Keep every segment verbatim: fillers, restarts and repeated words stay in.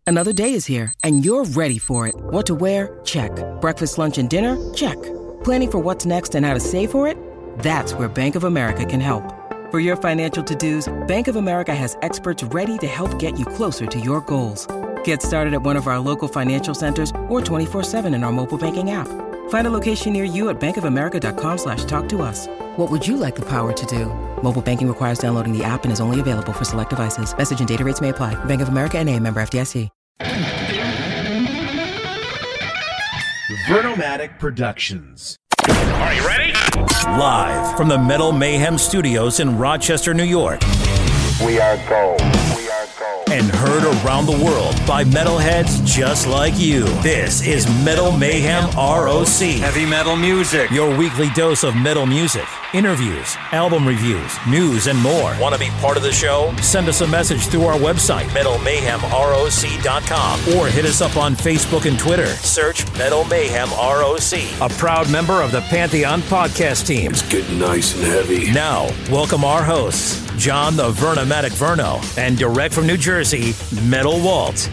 Another day is here, and you're ready for it. What to wear? Check. Breakfast, lunch, and dinner? Check. Planning for what's next and how to save for it? That's where Bank of America can help. For your financial to-dos, Bank of America has experts ready to help get you closer to your goals. Get started at one of our local financial centers or twenty-four seven in our mobile banking app. Find a location near you at bankofamerica.com slash talk to us. What would you like the power to do? Mobile banking requires downloading the app and is only available for select devices. Message and data rates may apply. Bank of America N A, member F D I C. Vernomatic Productions. Are you ready? Live from the Metal Mayhem Studios in Rochester, New York. We are gold. We are gold. And heard around the world by metalheads just like you. This is Metal Mayhem R O C. Heavy metal music. Your weekly dose of metal music, interviews, album reviews, news, and more. Want to be part of the show? Send us a message through our website, metal mayhem R O C dot com, or hit us up on Facebook and Twitter. Search Metal Mayhem R O C. A proud member of the Pantheon podcast team. It's getting nice and heavy. Now, welcome our hosts, John the Vernomatic Verno, and direct from New Jersey, Metal Walt.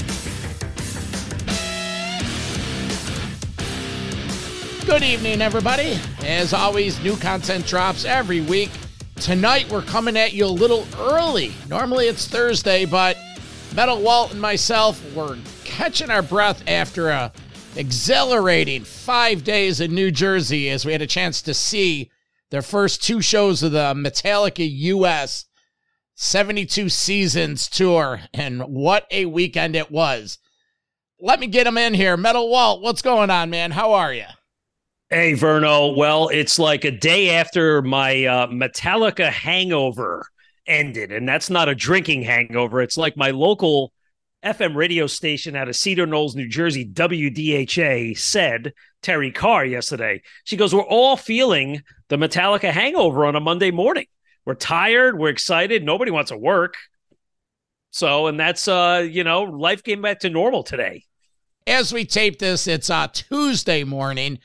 Good evening, everybody. As always, new content drops every week. Tonight, we're coming at you a little early. Normally, it's Thursday, but Metal Walt and myself were catching our breath after a exhilarating five days in New Jersey as we had a chance to see their first two shows of the Metallica U S seventy-two Seasons tour, and what a weekend it was. Let me get them in here. Metal Walt, what's going on, man? How are you? Hey, Verno. Well, it's like a day after my uh, Metallica hangover ended, and that's not a drinking hangover. It's like my local F M radio station out of Cedar Knolls, New Jersey, W D H A, said, Terry Carr yesterday. She goes, we're all feeling the Metallica hangover on a Monday morning. We're tired. We're excited. Nobody wants to work. So, and that's, uh, you know, life came back to normal today. As we tape this, it's uh, Tuesday morning.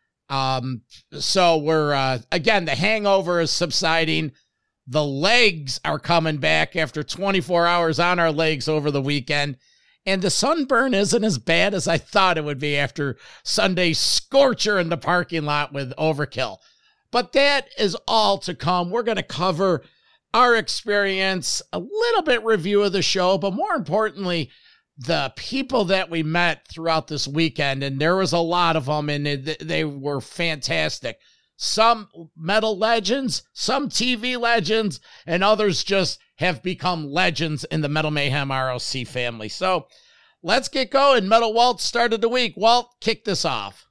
Um, so we're, uh, again, the hangover is subsiding. The legs are coming back after twenty-four hours on our legs over the weekend. And the sunburn isn't as bad as I thought it would be after Sunday's scorcher in the parking lot with Overkill. But that is all to come. We're going to cover our experience, a little bit review of the show, but more importantly, the people that we met throughout this weekend. And there was a lot of them, and they were fantastic. Some metal legends, some T V legends, and others just have become legends in the Metal Mayhem R O C family. So let's get going. Metal Walt started the week. Walt, kick this off.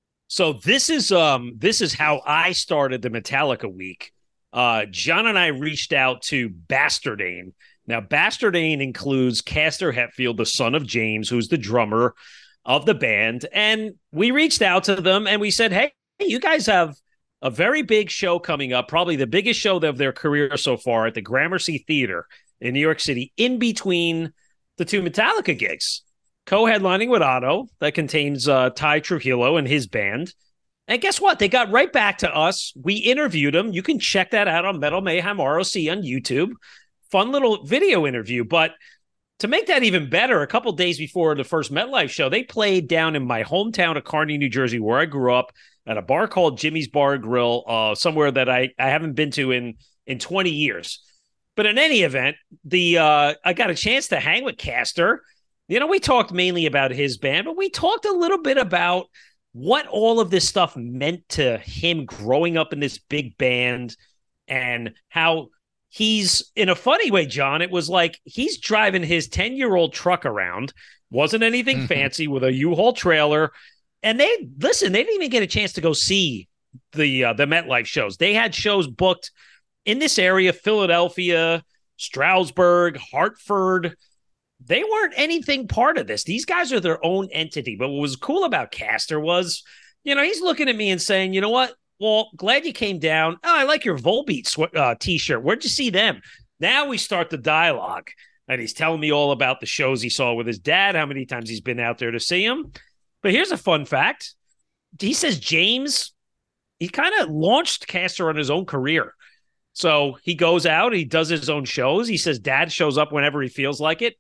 So this is um this is how I started the Metallica week. Uh, John and I reached out to Bastardane. Now, Bastardane includes Castor Hetfield, the son of James, who's the drummer of the band. And we reached out to them and we said, hey, you guys have a very big show coming up, probably the biggest show of their career so far at the Gramercy Theater in New York City, in between the two Metallica gigs, co-headlining with Otto, that contains uh, Ty Trujillo and his band. And guess what? They got right back to us. We interviewed them. You can check that out on Metal Mayhem R O C on YouTube. Fun little video interview. But to make that even better, a couple days before the first MetLife show, they played down in my hometown of Kearny, New Jersey, where I grew up, at a bar called Jimmy's Bar and Grill, uh, somewhere that I, I haven't been to in, in twenty years. But in any event, the uh, I got a chance to hang with Castor. You know, we talked mainly about his band, but we talked a little bit about what all of this stuff meant to him growing up in this big band, and how he's, in a funny way, John, it was like he's driving his ten-year-old truck around, wasn't anything fancy, with a U-Haul trailer. And they, listen, they didn't even get a chance to go see the uh, the MetLife shows. They had shows booked in this area, Philadelphia, Stroudsburg, Hartford. They weren't anything part of this. These guys are their own entity. But what was cool about Castor was, you know, he's looking at me and saying, you know what? Well, glad you came down. Oh, I like your Volbeat sw- uh, t-shirt. Where'd you see them? Now we start the dialogue. And he's telling me all about the shows he saw with his dad, how many times he's been out there to see him. But here's a fun fact. He says James, he kind of launched Castor on his own career. So he goes out, he does his own shows. He says dad shows up whenever he feels like it.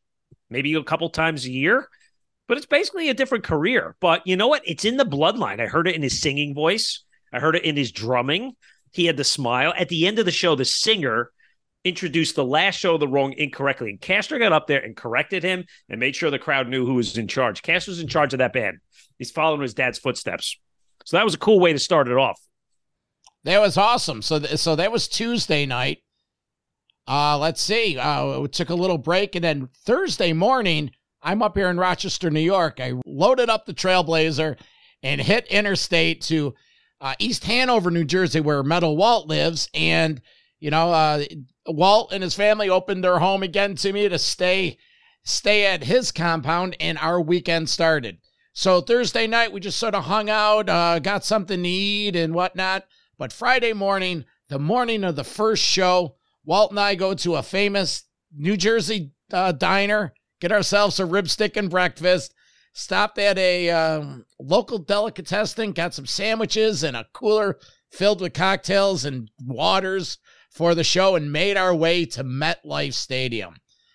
maybe a couple times a year, but it's basically a different career. But you know what? It's in the bloodline. I heard it in his singing voice. I heard it in his drumming. He had the smile. At the end of the show, the singer introduced the last show of the wrong incorrectly. And Castro got up there and corrected him and made sure the crowd knew who was in charge. Castro's in charge of that band. He's following his dad's footsteps. So that was a cool way to start it off. That was awesome. So, th- so that was Tuesday night. Uh, let's see. Uh, we took a little break, and then Thursday morning, I'm up here in Rochester, New York. I loaded up the Trailblazer and hit interstate to uh, East Hanover, New Jersey, where Metal Walt lives. And, you know, uh, Walt and his family opened their home again to me to stay, stay at his compound, and our weekend started. So Thursday night, we just sort of hung out, uh, got something to eat and whatnot. But Friday morning, the morning of the first show, Walt and I go to a famous New Jersey uh, diner, get ourselves a rib stick and breakfast, stopped at a um, local delicatessen, got some sandwiches and a cooler filled with cocktails and waters for the show, and made our way to MetLife Stadium.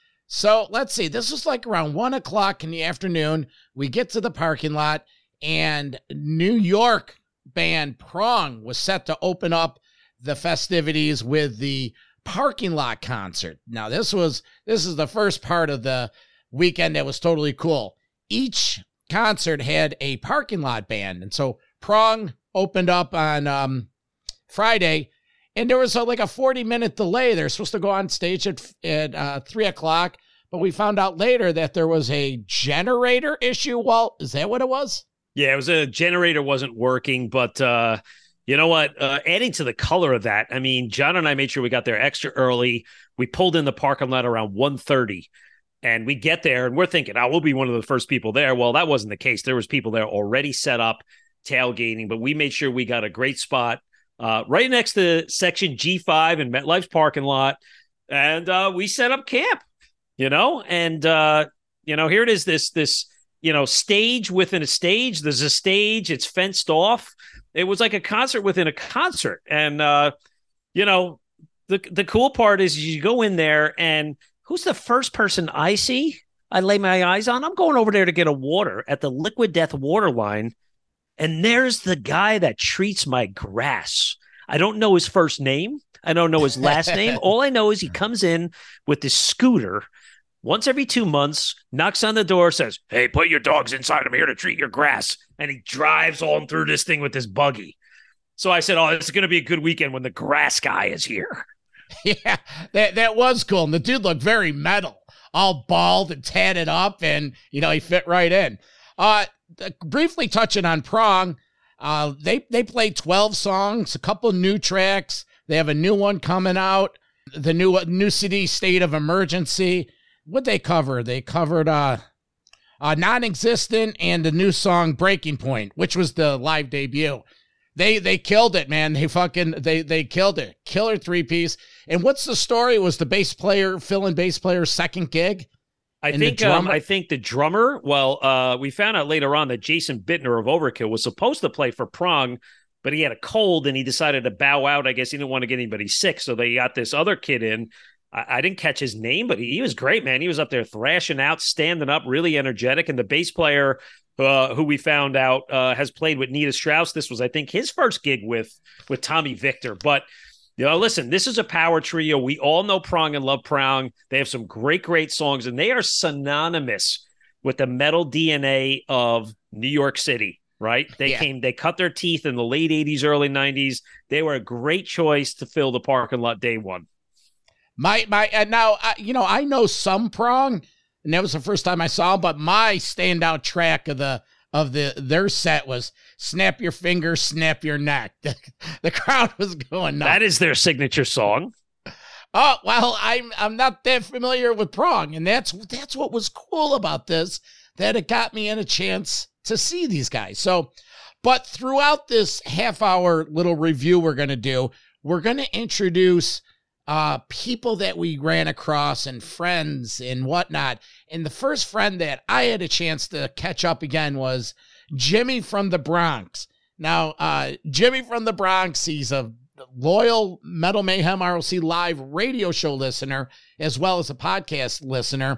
So let's see, this was like around one o'clock in the afternoon. We get to the parking lot, and New York band Prong was set to open up the festivities with the parking lot concert. Now, this was this is the first part of the weekend that was totally cool. Each concert had a parking lot band, and so Prong opened up on um, Friday, and there was a, like a forty minute delay. They're supposed to go on stage at at uh, three o'clock, but we found out later that there was a generator issue. Walt, is that what it was? Yeah, it was a generator wasn't working, but uh, you know what? Uh, adding to the color of that, I mean, John and I made sure we got there extra early. We pulled in the parking lot around one thirty, and we get there, and we're thinking, oh, we'll be one of the first people there. Well, that wasn't the case. There was people there already set up, tailgating, but we made sure we got a great spot uh, right next to section G five in MetLife's parking lot, and uh, we set up camp, you know, and, uh, you know, here it is, this, this, you know, stage within a stage. There's a stage. It's fenced off. It was like a concert within a concert. And, uh, you know, the the cool part is you go in there, and who's the first person I see? I lay my eyes on. I'm going over there to get a water at the Liquid Death water line. And there's the guy that treats my grass. I don't know his first name. I don't know his last name. All I know is he comes in with this scooter once every two months, knocks on the door, says, hey, put your dogs inside. I'm here to treat your grass. And he drives on through this thing with his buggy. So I said, oh, it's going to be a good weekend when the grass guy is here. Yeah, that, that was cool. And the dude looked very metal, all bald and tatted up. And, you know, he fit right in. Uh, briefly touching on Prong, uh, they, they played twelve songs, a couple new tracks. They have a new one coming out, the new, new C D, State of Emergency. What'd they cover? They covered uh, uh, Non-Existent and the new song Breaking Point, which was the live debut. They they killed it, man. They fucking, they they killed it. Killer three-piece. And what's the story? Was the bass player, fill-in bass player's second gig? I think um, I think the drummer, well, uh, we found out later on that Jason Bittner of Overkill was supposed to play for Prong, but he had a cold and he decided to bow out. I guess he didn't want to get anybody sick, so they got this other kid in. I didn't catch his name, but he, he was great, man. He was up there thrashing out, standing up, really energetic. And the bass player, uh, who we found out uh, has played with Nita Strauss. This was, I think, his first gig with with Tommy Victor. But, you know, listen, this is a power trio. We all know Prong and love Prong. They have some great, great songs, and they are synonymous with the metal D N A of New York City, right? They yeah. came, they cut their teeth in the late eighties, early nineties. They were a great choice to fill the parking lot day one. My, my, and now, uh, you know, I know some Prong, and that was the first time I saw them, but my standout track of the, of the, their set was Snap Your Finger, Snap Your Neck. The, the crowd was going nuts. That is their signature song. Oh, well, I'm, I'm not that familiar with Prong, and that's, that's what was cool about this, that it got me in a chance to see these guys. So, but throughout this half hour little review we're going to do, we're going to introduce uh, people that we ran across and friends and whatnot. And the first friend that I had a chance to catch up again was Jimmy from the Bronx. Now, uh, Jimmy from the Bronx, he's a loyal Metal Mayhem R O C live radio show listener, as well as a podcast listener.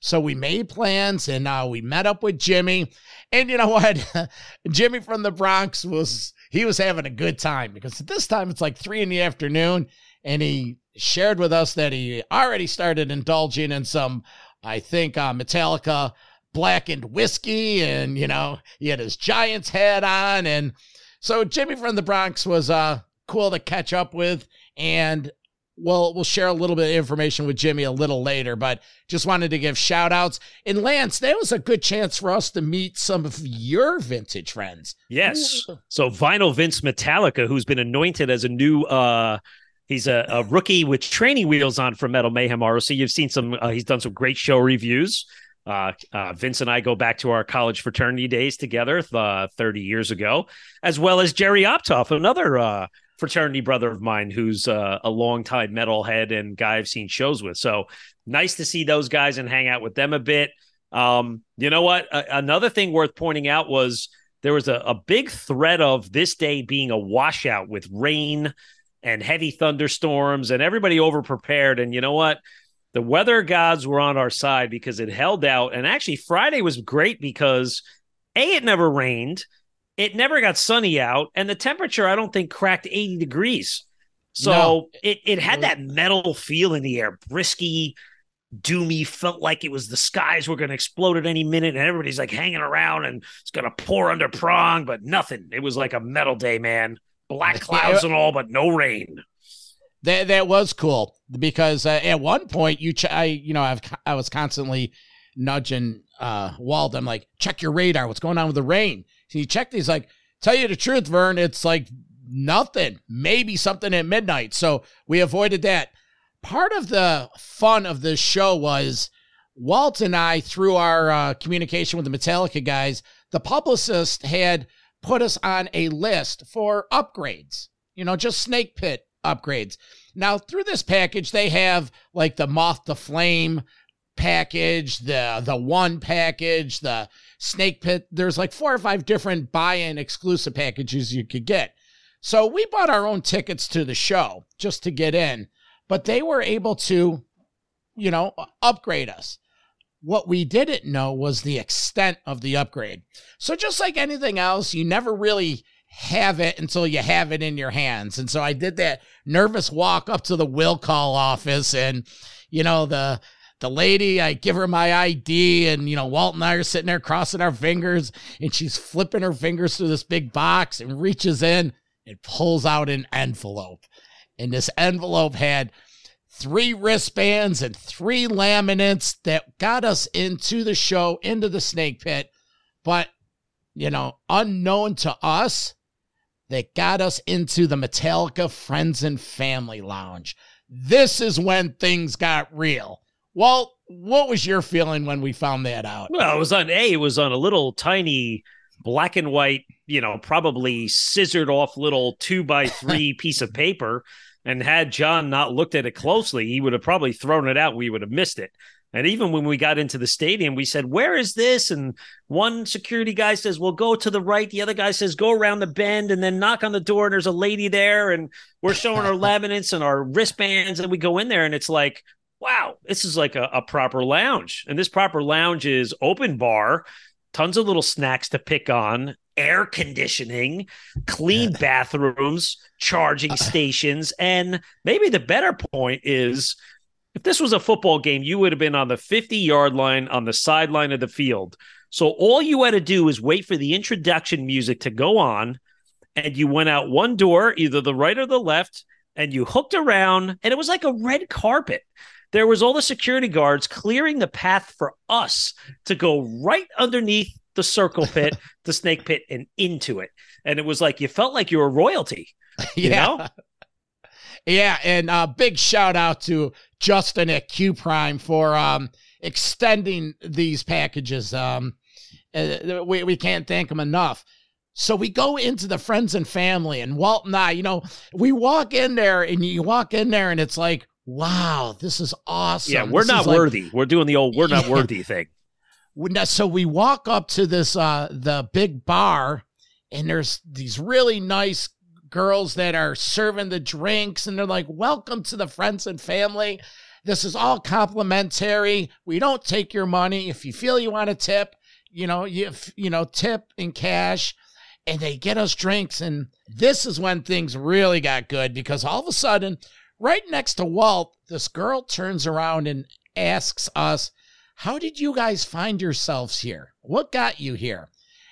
So we made plans, and uh, we met up with Jimmy. And you know what? Jimmy from the Bronx was, he was having a good time, because at this time it's like three in the afternoon, and he shared with us that he already started indulging in some, I think, uh, Metallica blackened whiskey, and, you know, he had his Giants hat on. And so Jimmy from the Bronx was uh, cool to catch up with, and We'll, we'll share a little bit of information with Jimmy a little later, but just wanted to give shout outs. And Lance, that was a good chance for us to meet some of your vintage friends. Yes. So Vinyl Vince Metallica, who's been anointed as a new, uh, he's a, a rookie with training wheels on for Metal Mayhem R O C. You've seen some, uh, he's done some great show reviews. Uh, uh, Vince and I go back to our college fraternity days together uh, thirty years ago, as well as Jerry Optoff, another uh, fraternity brother of mine who's uh, a longtime metalhead and guy I've seen shows with. So nice to see those guys and hang out with them a bit. Um, you know what? A- another thing worth pointing out was there was a, a big threat of this day being a washout with rain and heavy thunderstorms and everybody overprepared. And you know what? The weather gods were on our side because it held out. And actually Friday was great because A, it never rained. It never got sunny out, and the temperature, I don't think, cracked eighty degrees. So no. it, it had that metal feel in the air, brisky, doomy, felt like it was the skies were going to explode at any minute, and everybody's like hanging around, and it's going to pour under prong, but nothing. It was like a metal day, man. Black clouds and all, but no rain. That that was cool, because uh, at one point, you ch- I you know I've I was constantly nudging uh, Walt. I'm like, check your radar. What's going on with the rain? So he checked. He's like, tell you the truth, Vern, it's like nothing. Maybe something at midnight. So we avoided that. Part of the fun of this show was Walt and I, through our uh, communication with the Metallica guys, the publicist had put us on a list for upgrades. You know, just Snake Pit upgrades. Now, through this package, they have like the Moth to Flame package, the the one package, the Snake Pit. There's like four or five different buy-in exclusive packages you could get. So we bought our own tickets to the show just to get in, but they were able to, you know, upgrade us. What we didn't know was the extent of the upgrade. So just like anything else, you never really have it until you have it in your hands. And so I did that nervous walk up to the will call office, and, you know, the The lady, I give her my I D, and, you know, Walt and I are sitting there crossing our fingers, and she's flipping her fingers through this big box and reaches in and pulls out an envelope. And this envelope had three wristbands and three laminates that got us into the show, into the Snake Pit. But, you know, unknown to us, they got us into the Metallica Friends and Family Lounge. This is when things got real. Walt, what was your feeling when we found that out? Well, it was on A, it was on a little tiny black and white, you know, probably scissored off little two by three piece of paper. And had John not looked at it closely, he would have probably thrown it out. We would have missed it. And even when we got into the stadium, we said, where is this? And one security guy says, well, go to the right. The other guy says, go around the bend and then knock on the door. And there's a lady there. And we're showing our laminates and our wristbands. And we go in there and it's like, wow, this is like a, a proper lounge. And this proper lounge is open bar, tons of little snacks to pick on, air conditioning, clean bathrooms, charging stations. And maybe the better point is, if this was a football game, you would have been on the fifty-yard line on the sideline of the field. So all you had to do is wait for the introduction music to go on, and you went out one door, either the right or the left, and you hooked around, and it was like a red carpet. There was all the security guards clearing the path for us to go right underneath the circle pit, the Snake Pit, and into it. And it was like, you felt like you were royalty, you yeah. know? Yeah, and uh, big shout out to Justin at Q Prime for um, extending these packages. Um, uh, we, we can't thank him enough. So we go into the Friends and Family, and Walt and I, you know, we walk in there, and you walk in there, and it's like, wow, this is awesome. Yeah, we're this not like, worthy. We're doing the old we're not yeah. worthy thing. So we walk up to this, uh, the big bar, and there's these really nice girls that are serving the drinks, and they're like, welcome to the Friends and Family. This is all complimentary. We don't take your money. If you feel you want to tip, you know, you, you know, tip in cash. And they get us drinks. And this is when things really got good, because all of a sudden, right next to Walt, this girl turns around and asks us, how did you guys find yourselves here? What got you here?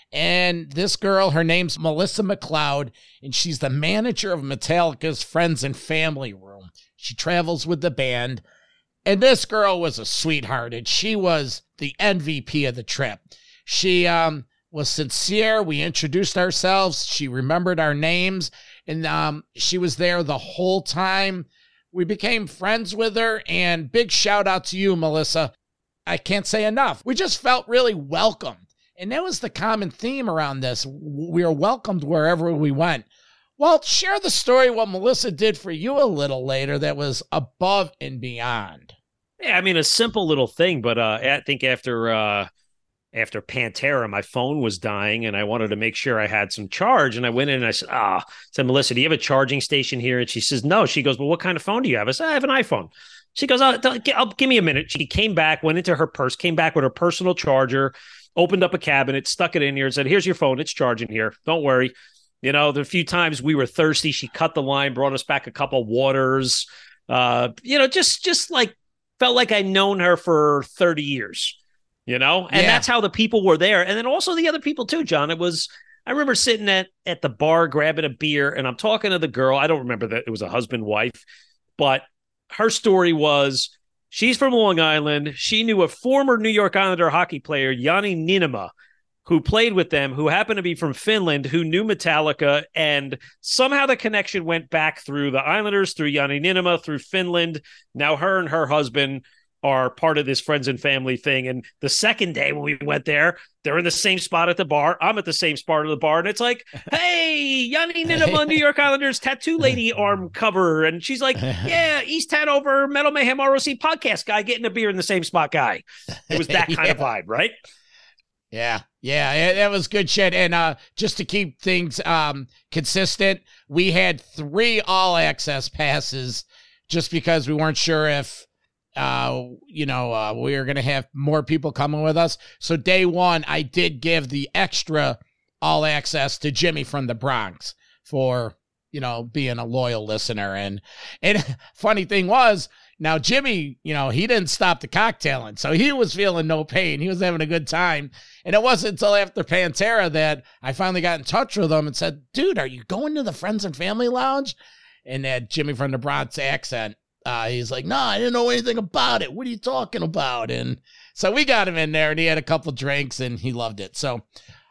And this girl, her name's Melissa McLeod, and she's the manager of Metallica's Friends and Family Room. She travels with the band. And this girl was a sweetheart, and she was the M V P of the trip. She, um, was sincere. We introduced ourselves. She remembered our names, and um, she was there the whole time. We became friends with her, and big shout out to you, Melissa. I can't say enough. We just felt really welcomed, and that was the common theme around this. We were welcomed wherever we went. Well, share the story what Melissa did for you a little later that was above and beyond. Yeah, I mean, a simple little thing, but uh, I think after uh, after Pantera, my phone was dying, and I wanted to make sure I had some charge. And I went in and I said, "Ah," oh. said, "Melissa, do you have a charging station here?" And she says, "No." She goes, "Well, what kind of phone do you have?" I said, "I have an iPhone." She goes, oh, I'll, give me a minute. She came back, went into her purse, came back with her personal charger, opened up a cabinet, stuck it in here, and said, "Here's your phone. It's charging here. Don't worry." You know, the few times we were thirsty, she cut the line, brought us back a couple of waters. Uh, you know, just just like felt like I'd known her for thirty years. You know, and yeah. That's how the people were there. And then also the other people too, John. It was, I remember sitting at, at the bar, grabbing a beer, and I'm talking to the girl. I don't remember that it was a husband, wife, but her story was she's from Long Island. She knew a former New York Islander hockey player, Yanni Niinimaa, who played with them, who happened to be from Finland, who knew Metallica. And somehow the connection went back through the Islanders, through Yanni Niinimaa, through Finland. Now her and her husband are part of this friends and family thing. And the second day when we went there, they're in the same spot at the bar. I'm at the same spot of the bar. And it's like, hey, Yanni Niinimaa, New York Islanders tattoo lady arm cover. And she's like, yeah, East Hanover Metal Mayhem R O C podcast guy getting a beer in the same spot guy. It was that kind yeah. of vibe, right? Yeah. Yeah, that was good shit. And uh, just to keep things um, consistent, we had three all access passes just because we weren't sure if Uh, you know, uh, we are going to have more people coming with us. So day one, I did give the extra all access to Jimmy from the Bronx for, you know, being a loyal listener. And, and funny thing was, now Jimmy, you know, he didn't stop the cocktailing. So he was feeling no pain. He was having a good time. And it wasn't until after Pantera that I finally got in touch with him and said, dude, are you going to the Friends and Family Lounge? And that Jimmy from the Bronx accent. Uh, he's like, no, I didn't know anything about it. What are you talking about? And so we got him in there, and he had a couple drinks, and he loved it. So,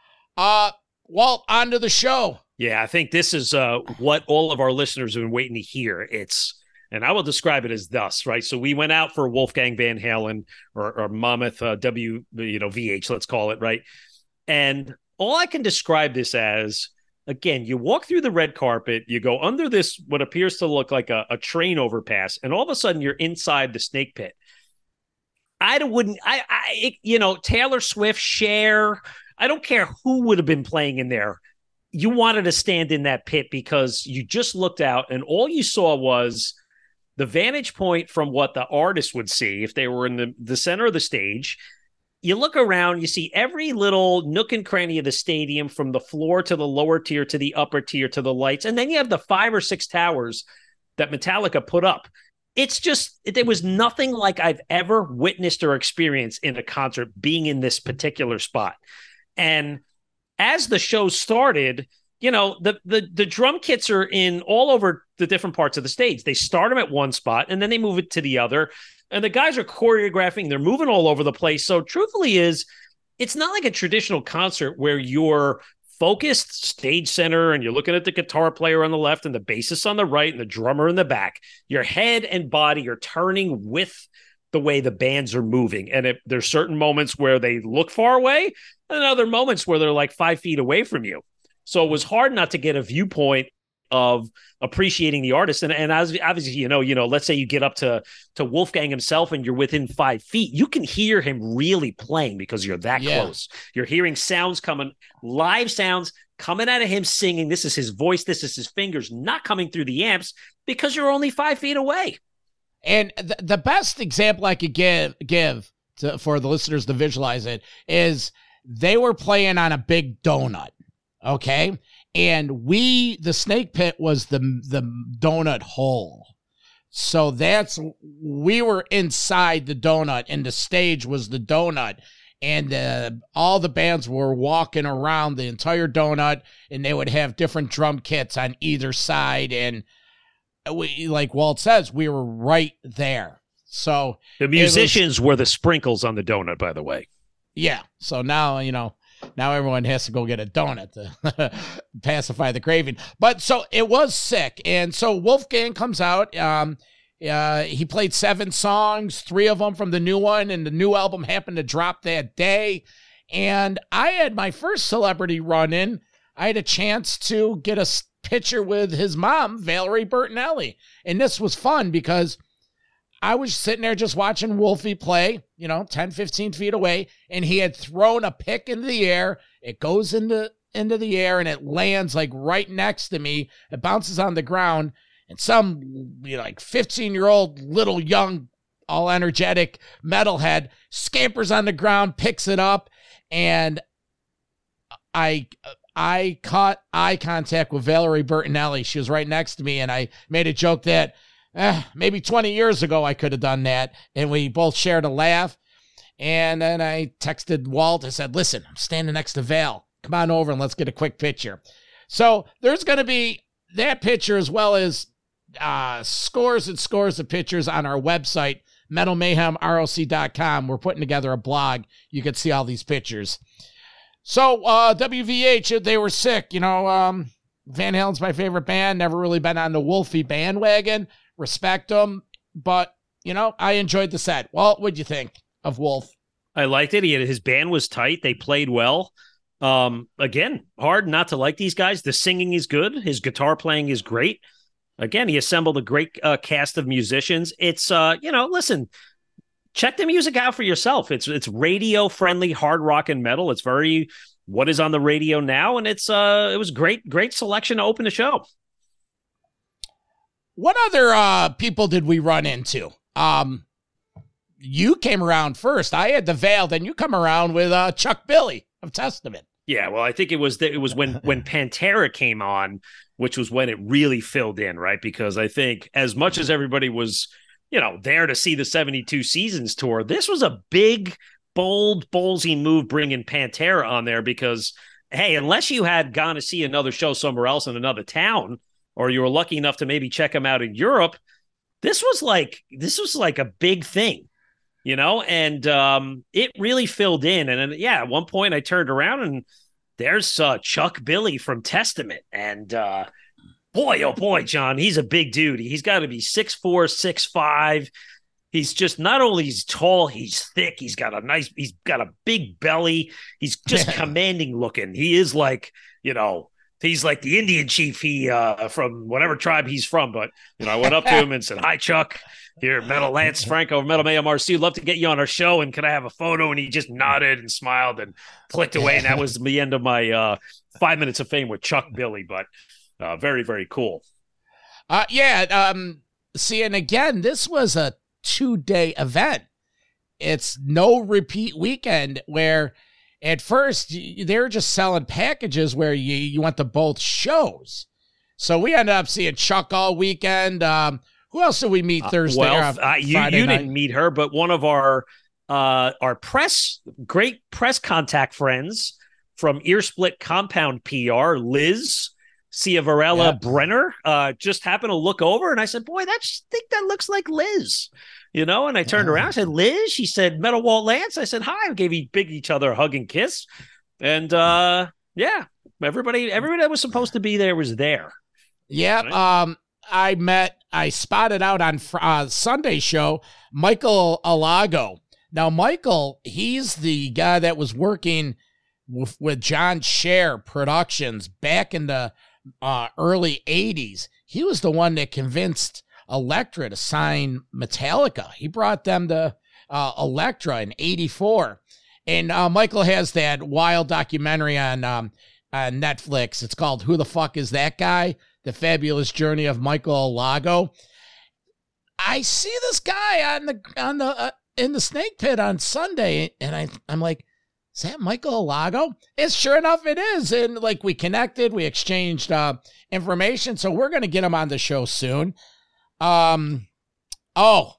uh, Walt, on to the show. Yeah, I think this is uh, what all of our listeners have been waiting to hear. It's, and I will describe it as thus, right? So we went out for Wolfgang Van Halen or, or Mammoth uh, W, you know, V H, let's call it, right? And all I can describe this as, again, you walk through the red carpet, you go under this, what appears to look like a, a train overpass, and all of a sudden you're inside the snake pit. I wouldn't, I, I, it, you know, Taylor Swift, Cher, I don't care who would have been playing in there. You wanted to stand in that pit because you just looked out and all you saw was the vantage point from what the artist would see if they were in the, the center of the stage. You look around, you see every little nook and cranny of the stadium from the floor to the lower tier to the upper tier to the lights. And then you have the five or six towers that Metallica put up. It's just, there was nothing like I've ever witnessed or experienced in a concert being in this particular spot. And as the show started, you know, the, the, the drum kits are in all over the different parts of the stage. They start them at one spot and then they move it to the other. And the guys are choreographing. They're moving all over the place. So truthfully is, it's not like a traditional concert where you're focused stage center and you're looking at the guitar player on the left and the bassist on the right and the drummer in the back. Your head and body are turning with the way the bands are moving. And it, there's certain moments where they look far away and other moments where they're like five feet away from you. So it was hard not to get a viewpoint of appreciating the artist. And, and as obviously, you know, you know, let's say you get up to, to Wolfgang himself and you're within five feet, you can hear him really playing because you're that yeah. close. You're hearing sounds coming, live sounds coming out of him singing. This is his voice. This is his fingers not coming through the amps because you're only five feet away. And th- the best example I could give give to, for the listeners to visualize it is they were playing on a big donut, okay? And we, the Snake Pit was the the donut hole. So that's, we were inside the donut and the stage was the donut. And uh, all the bands were walking around the entire donut and they would have different drum kits on either side. And we, like Walt says, we were right there. So the musicians was, were the sprinkles on the donut, by the way. Yeah. So now, you know, now everyone has to go get a donut to pacify the craving. But so it was sick. And so Wolfgang comes out. Um, uh, he played seven songs, three of them from the new one. And the new album happened to drop that day. And I had my first celebrity run in. I had a chance to get a picture with his mom, Valerie Bertinelli. And this was fun because I was sitting there just watching Wolfie play, you know, ten, fifteen feet away, and he had thrown a pick into the air. It goes into, into the air, and it lands, like, right next to me. It bounces on the ground, and some, you know, like, fifteen-year-old little young, all-energetic metalhead scampers on the ground, picks it up, and I... I caught eye contact with Valerie Bertinelli. She was right next to me, and I made a joke that eh, maybe twenty years ago I could have done that, and we both shared a laugh. And then I texted Walt. I said, listen, I'm standing next to Val. Come on over and let's get a quick picture. So there's going to be that picture as well as uh, scores and scores of pictures on our website, metal mayhem R O C dot com. We're putting together a blog. You can see all these pictures. So, uh, W V H, they were sick. You know, um, Van Halen's my favorite band. Never really been on the Wolfie bandwagon. Respect them. But, you know, I enjoyed the set. Walt, what'd you think of Wolf? I liked it. He had, his band was tight. They played well. Um, again, hard not to like these guys. The singing is good. His guitar playing is great. Again, he assembled a great uh, cast of musicians. It's, uh, you know, listen, check the music out for yourself. It's it's radio-friendly hard rock and metal. It's very what is on the radio now, and it's uh it was great, great selection to open the show. What other uh people did we run into? Um, you came around first. I had the Veil, then you come around with uh Chuck Billy of Testament. Yeah, well, I think it was the, it was when when Pantera came on, which was when it really filled in, right? Because I think as much as everybody was, you know, there to see the seventy-two Seasons tour, this was a big, bold, ballsy move bringing Pantera on there because, hey, unless you had gone to see another show somewhere else in another town, or you were lucky enough to maybe check them out in Europe, this was like this was like a big thing, you know, and um, it really filled in. And, and yeah, at one point I turned around and there's uh, Chuck Billy from Testament, and uh, boy, oh boy, John, he's a big dude. He's got to be six four, six five. He's just not only he's tall, he's thick. He's got a nice, he's got a big belly. He's just commanding looking. He is like, you know, he's like the Indian chief he uh, from whatever tribe he's from. But, you know, I went up to him and said, hi, Chuck. Here, Metal Lance Franco, Metal Mayhem R C. Love to get you on our show. And can I have a photo? And he just nodded and smiled and clicked away. And that was the end of my uh, five minutes of fame with Chuck Billy. But Uh, very, very cool. Uh, yeah. Um, see, and again, this was a two-day event. It's no repeat weekend where at first they were just selling packages where you, you went to both shows. So we ended up seeing Chuck all weekend. Um, who else did we meet Thursday? Uh, well, uh, you, you didn't meet her, but one of our uh, our press, great press contact friends from Earsplit Compound P R, Liz Ciavarella yeah. Brenner, uh, just happened to look over, and I said, boy, I think that looks like Liz, you know, and I turned around, I said, Liz? She said, Metal Walt Lance. I said, hi. We gave each, big each other a hug and kiss, and uh, yeah, everybody, everybody that was supposed to be there was there. Yeah, right? um, I met, I spotted out on uh, Sunday show, Michael Alago. Now, Michael, he's the guy that was working with, with John Scher Productions back in the Uh, early eighties. He was the one that convinced Elektra to sign Metallica. He brought them to uh, Elektra in eighty-four. And uh, Michael has that wild documentary on, um, on Netflix. It's called Who the Fuck Is That Guy? The Fabulous Journey of Michael Alago. I see this guy on the on the uh, in the snake pit on Sunday, and I I'm like, is that Michael Alago? It's sure enough, it is. And like we connected, we exchanged uh, information, so we're gonna get him on the show soon. Um, oh,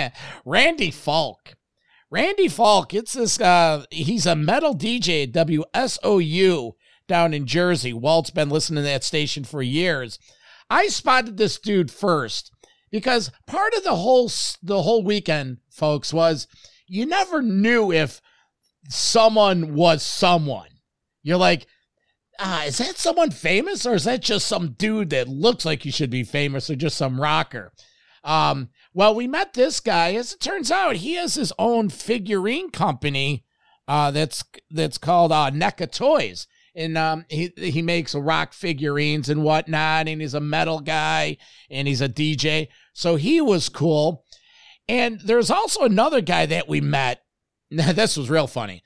Randy Falk. Randy Falk, it's this, uh, he's a metal D J at W S O U down in Jersey. Walt's been listening to that station for years. I spotted this dude first because part of the whole, the whole weekend, folks, was you never knew if someone was someone. You're like, ah, is that someone famous or is that just some dude that looks like he should be famous or just some rocker? Um, well, we met this guy. As it turns out, he has his own figurine company uh, that's that's called uh, N E C A Toys. And um, he, he makes rock figurines and whatnot, and he's a metal guy, and he's a D J. So he was cool. And there's also another guy that we met. This was real funny.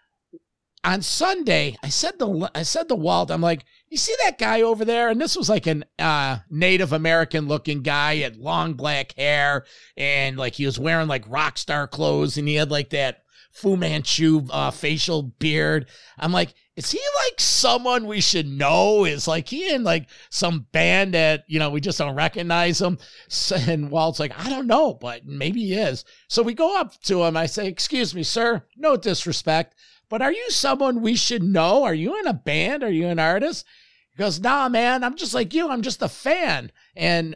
On Sunday, I said to, I said to Walt, I'm like, you see that guy over there? And this was like an uh, Native American looking guy. He had long black hair and like he was wearing like rock star clothes and he had like that Fu Manchu uh, facial beard. I'm like, is he like someone we should know? Is like he in like some band that, you know, we just don't recognize him? So, and Walt's like, I don't know, but maybe he is. So we go up to him. I say, excuse me, sir, no disrespect, but are you someone we should know? Are you in a band? Are you an artist? He goes, nah, man, I'm just like you. I'm just a fan. And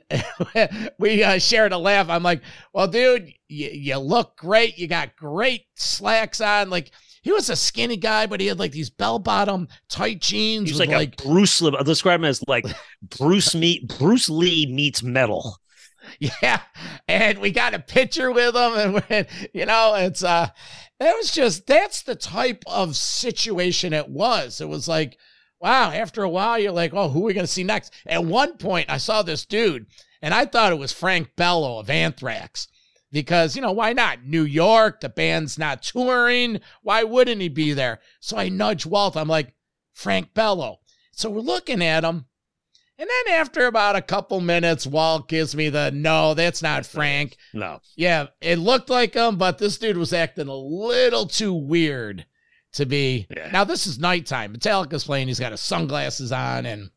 we uh, shared a laugh. I'm like, well, dude, you, you look great. You got great slacks on. Like, he was a skinny guy, but he had like these bell-bottom tight jeans. He was like, like a Bruce Lee. I'll describe him as like Bruce me, Bruce Lee meets metal. Yeah, and we got a picture with him, and you know, it's uh, it was just that's the type of situation it was. It was like, wow. After a while, you're like, oh, who are we gonna see next? At one point, I saw this dude, and I thought it was Frank Bello of Anthrax. Because, you know, why not? New York, the band's not touring. Why wouldn't he be there? So I nudge Walt. I'm like, Frank Bello. So we're looking at him. And then after about a couple minutes, Walt gives me the, no, that's not Frank. No. Yeah, it looked like him, but this dude was acting a little too weird to be. Yeah. Now, this is nighttime. Metallica's playing. He's got his sunglasses on. And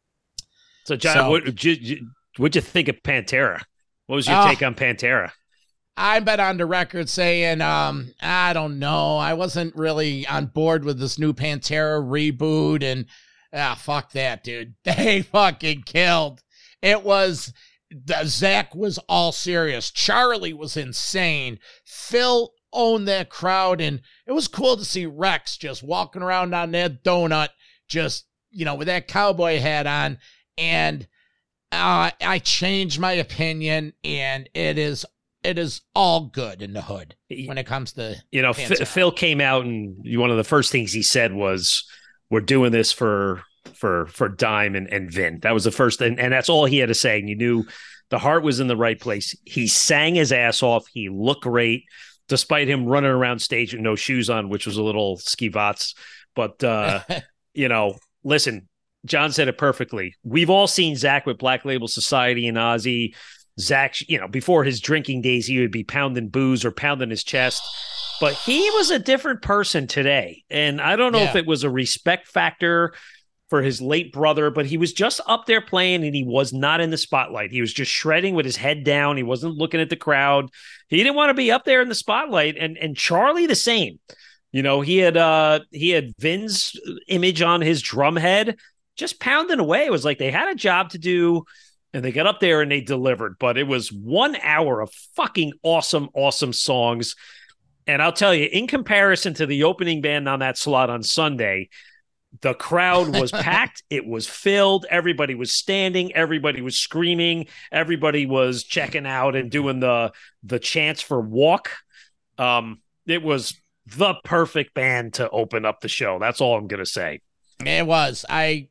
So, John, so, what did you, what'd you think of Pantera? What was your uh, take on Pantera? I've been on the record saying, um, I don't know. I wasn't really on board with this new Pantera reboot. And, ah, fuck that, dude. They fucking killed. It was, the, Zach was all serious. Charlie was insane. Phil owned that crowd. And it was cool to see Rex just walking around on that donut, just, you know, with that cowboy hat on. And uh, I changed my opinion, and it is It is all good in the hood when it comes to, you know, F- Phil came out and one of the first things he said was, we're doing this for, for, for Dime and, and Vin. That was the first thing. And that's all he had to say. And you knew the heart was in the right place. He sang his ass off. He looked great despite him running around stage with no shoes on, which was a little skivats. But, uh, you know, listen, John said it perfectly. We've all seen Zach with Black Label Society and Ozzy. Zach, you know, before his drinking days, he would be pounding booze or pounding his chest, but he was a different person today. And I don't know yeah. if it was a respect factor for his late brother, but he was just up there playing and he was not in the spotlight. He was just shredding with his head down. He wasn't looking at the crowd. He didn't want to be up there in the spotlight. And, and Charlie, the same, you know, he had, uh, he had Vin's image on his drum head, just pounding away. It was like they had a job to do. And they got up there and they delivered, but it was one hour of fucking awesome, awesome songs. And I'll tell you, in comparison to the opening band on that slot on Sunday, the crowd was packed. It was filled. Everybody was standing. Everybody was screaming. Everybody was checking out and doing the, the chants for Walk. Um, it was the perfect band to open up the show. That's all I'm going to say. It was. I...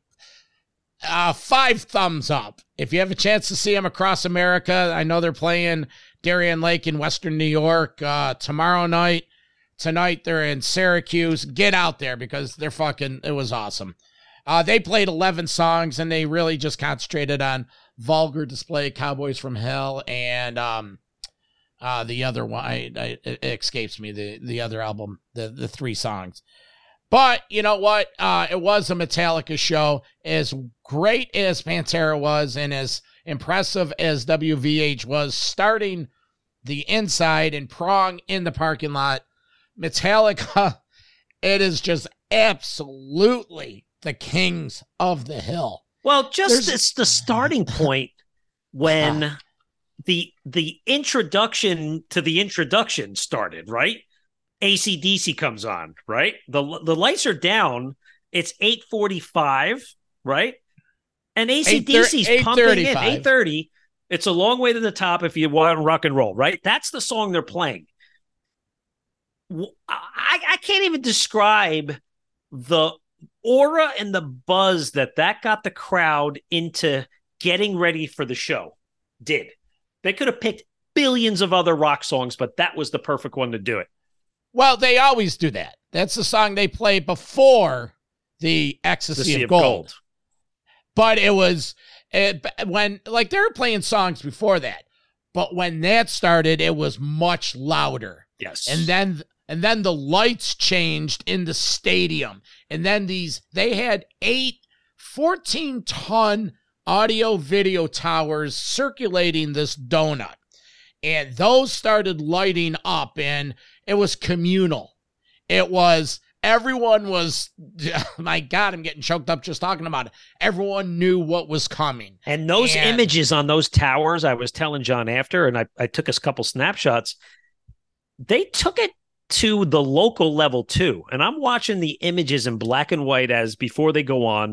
Uh, five thumbs up. If you have a chance to see them across America, I know they're playing Darien Lake in Western New York uh, tomorrow night. Tonight they're in Syracuse. Get out there because they're fucking, it was awesome. Uh, they played eleven songs and they really just concentrated on Vulgar Display, Cowboys from Hell, and um, uh, the other one, I, I, it escapes me, the, the other album, the, the three songs. But you know what? Uh, it was a Metallica show. As great as Pantera was and as impressive as W V H was starting the inside and Prong in the parking lot, Metallica, it is just absolutely the kings of the hill. Well, just There's, it's the starting point when uh, the the introduction to the introduction started, right? A C D C comes on, right? The the lights are down. It's eight forty-five, right? And A C D C's pumping in eight thirty. It's a long way to the top if you want rock and roll, right? That's the song they're playing. I, I can't even describe the aura and the buzz that that got the crowd into getting ready for the show. Did. They could have picked billions of other rock songs, but that was the perfect one to do it. Well, they always do that. That's the song they play before the Ecstasy of, of Gold. Gold. But it was it, when, like, they were playing songs before that. But when that started, it was much louder. Yes. And then, and then the lights changed in the stadium. And then these, they had eight fourteen-ton audio video towers circulating this donut. And those started lighting up, and it was communal. It was, everyone was, my God, I'm getting choked up just talking about it. Everyone knew what was coming. And those and, images on those towers, I was telling John after, and I, I took a couple snapshots, they took it to the local level too. And I'm watching the images in black and white as before they go on.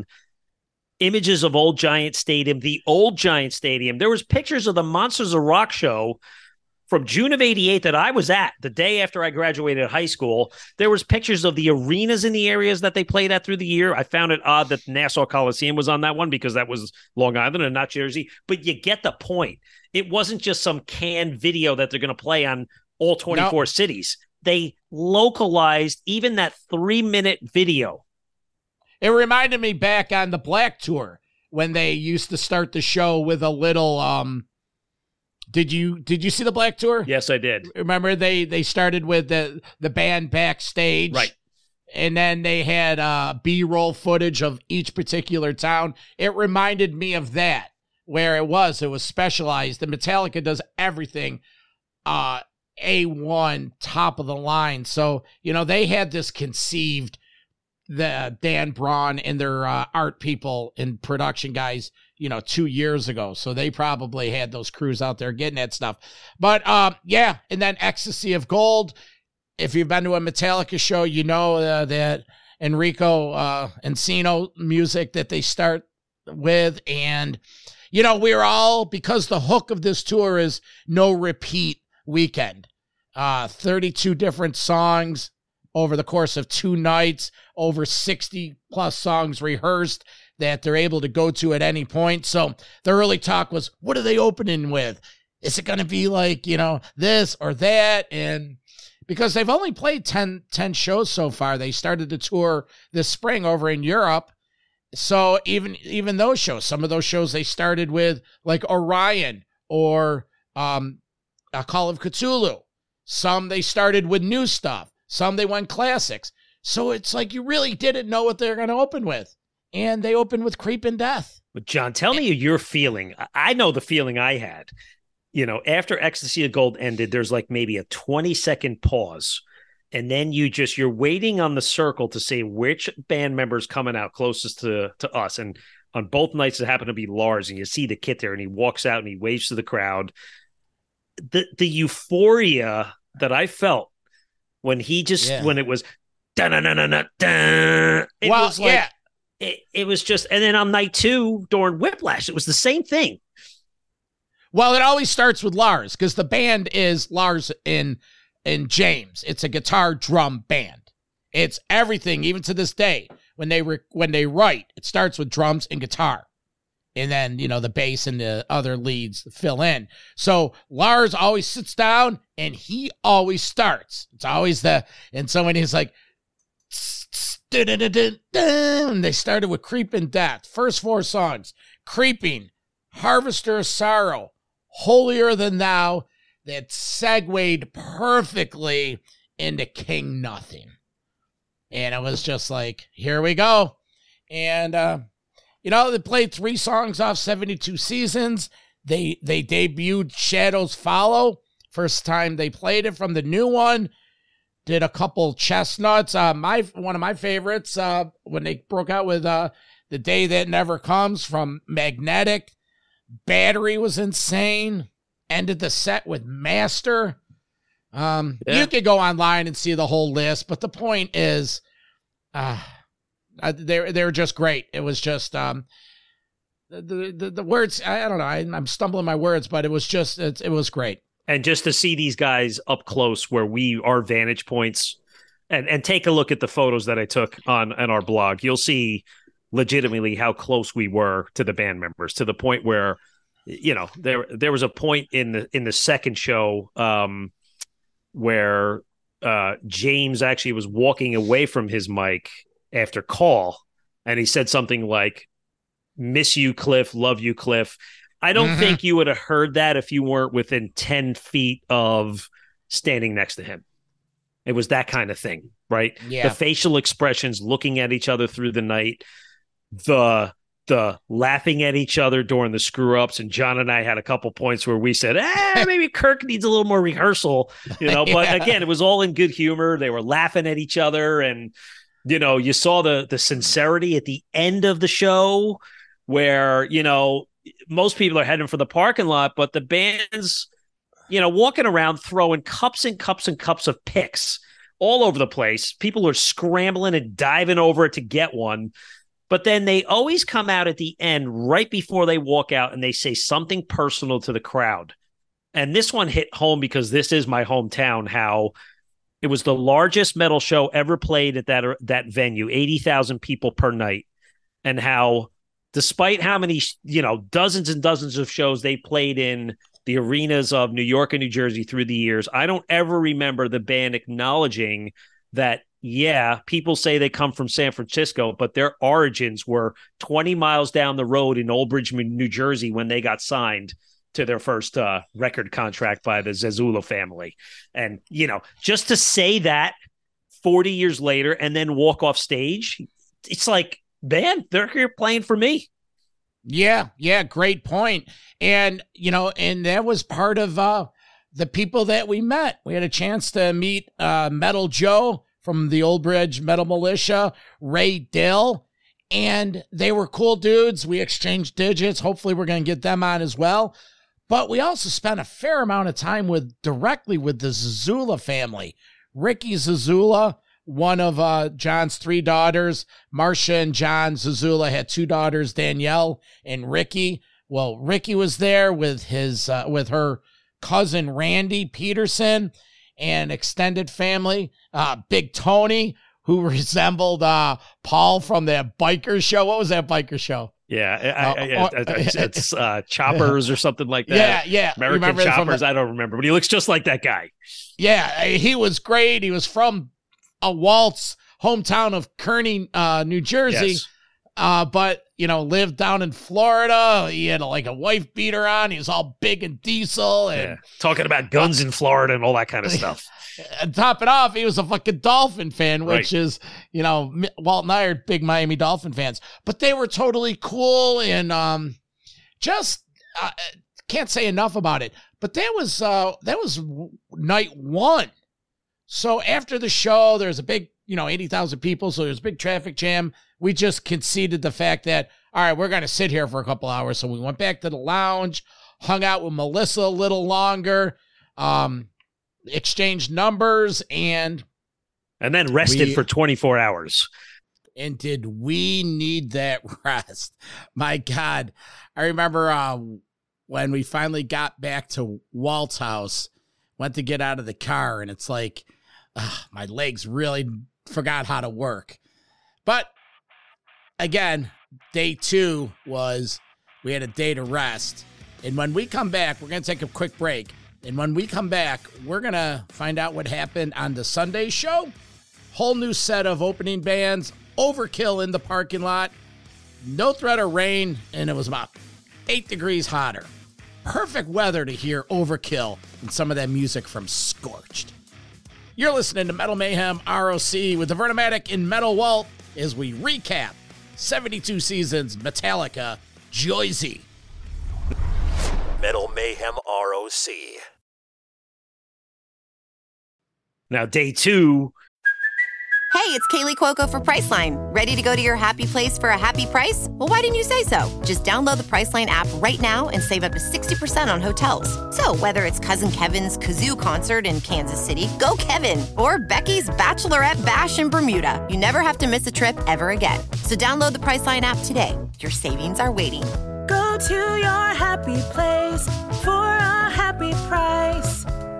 Images of old Giant Stadium, the old Giant Stadium. There was pictures of the Monsters of Rock show from June of eighty-eight that I was at the day after I graduated high school. There was pictures of the arenas in the areas that they played at through the year. I found it odd that Nassau Coliseum was on that one because that was Long Island and not Jersey. But you get the point. It wasn't just some canned video that they're going to play on all twenty-four no. cities. They localized even that three-minute video. It reminded me back on the Black Tour when they used to start the show with a little um did you did you see the Black Tour? Yes, I did. Remember they they started with the the band backstage. Right. And then they had uh B-roll footage of each particular town. It reminded me of that, where it was it was specialized. The Metallica does everything uh A one, top of the line. So, you know, they had this conceived, the Dan Braun and their uh, art people and production guys, you know, two years ago. So they probably had those crews out there getting that stuff. But um, yeah, and then Ecstasy of Gold. If you've been to a Metallica show, you know uh, that Enrico uh, Encino music that they start with. And, you know, we're all, because the hook of this tour is no repeat weekend. Uh, thirty-two different songs over the course of two nights, over sixty plus songs rehearsed that they're able to go to at any point. So the early talk was, what are they opening with? Is it going to be like, you know, this or that? And because they've only played ten, ten shows so far, they started the tour this spring over in Europe. So even, even those shows, some of those shows they started with like Orion or um, a Call of Cthulhu. Some they started with new stuff. Some they went classics. So it's like you really didn't know what they're going to open with. And they opened with Creeping Death. But John, tell me your feeling. I know the feeling I had. You know, after Ecstasy of Gold ended, there's like maybe a twenty second pause. And then you just, you're waiting on the circle to see which band member's coming out closest to, to us. And on both nights, it happened to be Lars. And you see the kid there and he walks out and he waves to the crowd. The, the euphoria that I felt when he just, yeah. when it was, da na na na na da, it well, was like, yeah. it, it was just, and then on night two during Whiplash, it was the same thing. Well, it always starts with Lars because the band is Lars and, and James. It's a guitar drum band. It's everything, even to this day. When they re- when they write, it starts with drums and guitar. And then, you know, the bass and the other leads fill in. So Lars always sits down and he always starts. It's always the, and so when he's like, and they started with Creeping Death. First four songs, Creeping, Harvester of Sorrow, Holier Than Thou, that segued perfectly into King Nothing. And it was just like, here we go. And, uh, you know, they played three songs off seventy-two Seasons. They they debuted Shadows Follow. First time they played it from the new one. Did a couple Chestnuts. Uh, my One of my favorites, uh, when they broke out with uh, The Day That Never Comes from Magnetic. Battery was insane. Ended the set with Master. Um, yeah. You could go online and see the whole list, but the point is, uh, they they were just great. It was just um, the the the words. I don't know. I, I'm stumbling my words, but it was just it, it was great. And just to see these guys up close, where we our vantage points, and and take a look at the photos that I took on on our blog, you'll see legitimately how close we were to the band members, to the point where, you know, there there was a point in the in the second show um, where uh, James actually was walking away from his mic after call, and he said something like, "Miss you, Cliff, love you, Cliff." I don't mm-hmm. think you would have heard that if you weren't within ten feet of standing next to him. It was that kind of thing, right? Yeah. The facial expressions, looking at each other through the night, the the laughing at each other during the screw ups. And John and I had a couple points where we said, eh, maybe Kirk needs a little more rehearsal, you know, but yeah. Again, it was all in good humor. They were laughing at each other. And, you know, you saw the, the sincerity at the end of the show where, you know, most people are heading for the parking lot, but the band's, you know, walking around throwing cups and cups and cups of picks all over the place. People are scrambling and diving over it to get one. But then they always come out at the end right before they walk out and they say something personal to the crowd. And this one hit home because this is my hometown, how it was the largest metal show ever played at that, that venue, eighty thousand people per night. And how, despite how many, you know, dozens and dozens of shows they played in the arenas of New York and New Jersey through the years, I don't ever remember the band acknowledging that, yeah, people say they come from San Francisco, but their origins were twenty miles down the road in Old Bridge, New Jersey, when they got signed to their first uh, record contract by the Zazula family. And, you know, just to say that forty years later and then walk off stage, it's like, man, they're here playing for me. Yeah, yeah, great point. And, you know, and that was part of uh, the people that we met. We had a chance to meet uh, Metal Joe from the Old Bridge Metal Militia, Ray Dill, and they were cool dudes. We exchanged digits. Hopefully we're going to get them on as well. But we also spent a fair amount of time with directly with the Zazula family. Ricky Zazula, one of uh, John's three daughters. Marcia and John Zazula had two daughters, Danielle and Ricky. Well, Ricky was there with his uh, with her cousin Randy Peterson and extended family. Uh, Big Tony, who resembled uh, Paul from that biker show. What was that biker show? Yeah, I, I, I, it's, it's uh, Choppers or something like that. Yeah, yeah. American Choppers, the, I don't remember, but he looks just like that guy. Yeah, he was great. He was from a Waltz hometown of Kearney, uh, New Jersey, yes. uh, but, you know, lived down in Florida. He had a, like a wife beater on. He was all big and diesel. And yeah. Talking about guns in Florida and all that kind of stuff. And top it off, he was a fucking Dolphin fan, which right. is, you know, Walt and I are big Miami Dolphin fans. But they were totally cool and um, just uh, can't say enough about it. But that was uh, that was night one. So after the show, there's a big, you know, eighty thousand people. So there's a big traffic jam. We just conceded the fact that, all right, we're going to sit here for a couple hours. So we went back to the lounge, hung out with Melissa a little longer, um, exchanged numbers, and... And then rested we, for twenty-four hours. And did we need that rest? My God. I remember uh, when we finally got back to Walt's house, went to get out of the car, and it's like, uh, my legs really forgot how to work. But again, day two was we had a day to rest. And when we come back, we're going to take a quick break. And when we come back, we're going to find out what happened on the Sunday show. Whole new set of opening bands, Overkill in the parking lot, No Threat of Rain, and it was about eight degrees hotter. Perfect weather to hear Overkill and some of that music from Scorched. You're listening to Metal Mayhem R O C with the Vernomatic in Metal Walt as we recap seventy-two seasons Metallica Joyzy. Metal Mayhem R O C. Now, day two. Hey, it's Kaylee Cuoco for Priceline. Ready to go to your happy place for a happy price? Well, why didn't you say so? Just download the Priceline app right now and save up to sixty percent on hotels. So whether it's Cousin Kevin's Kazoo Concert in Kansas City, go Kevin, or Becky's Bachelorette Bash in Bermuda, you never have to miss a trip ever again. So download the Priceline app today. Your savings are waiting. Go to your happy place for a happy price.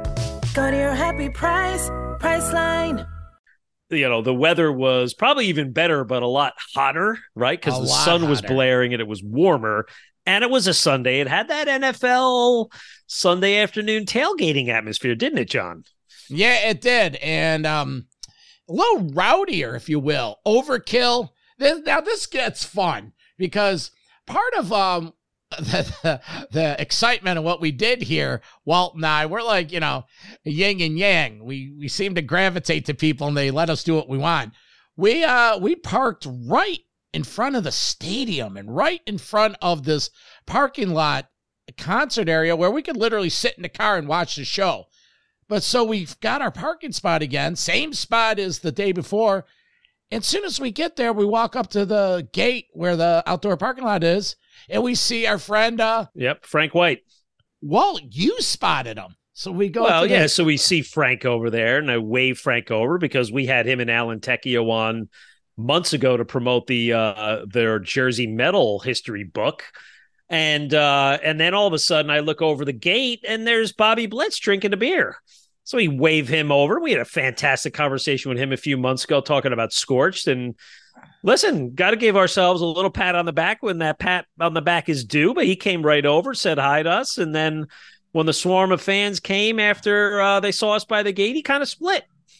Go to your happy price, Priceline. You know, the weather was probably even better, but a lot hotter, right? Because the sun hotter. was blaring and it was warmer. And it was a Sunday. It had that N F L Sunday afternoon tailgating atmosphere, didn't it, John? Yeah, it did. And um, a little rowdier, if you will. Overkill. This, now, this gets fun because part of um the, the, the excitement of what we did here, Walt and I, we're like, you know, yin and yang. We we seem to gravitate to people and they let us do what we want. We uh we parked right in front of the stadium and right in front of this parking lot concert area where we could literally sit in the car and watch the show. But so we've got our parking spot again, same spot as the day before. And as soon as we get there, we walk up to the gate where the outdoor parking lot is, and we see our friend. Uh, yep, Frank White. Walt, you spotted him. So we go. Well, to the- yeah, so we see Frank over there, and I wave Frank over because we had him and Alan Tecchio on months ago to promote the uh, their Jersey Metal history book. And uh, and then all of a sudden, I look over the gate, and there's Bobby Blitz drinking a beer. So we wave him over. We had a fantastic conversation with him a few months ago talking about Scorched. And listen, got to give ourselves a little pat on the back when that pat on the back is due. But he came right over, said hi to us. And then when the swarm of fans came after uh, they saw us by the gate, he kind of split.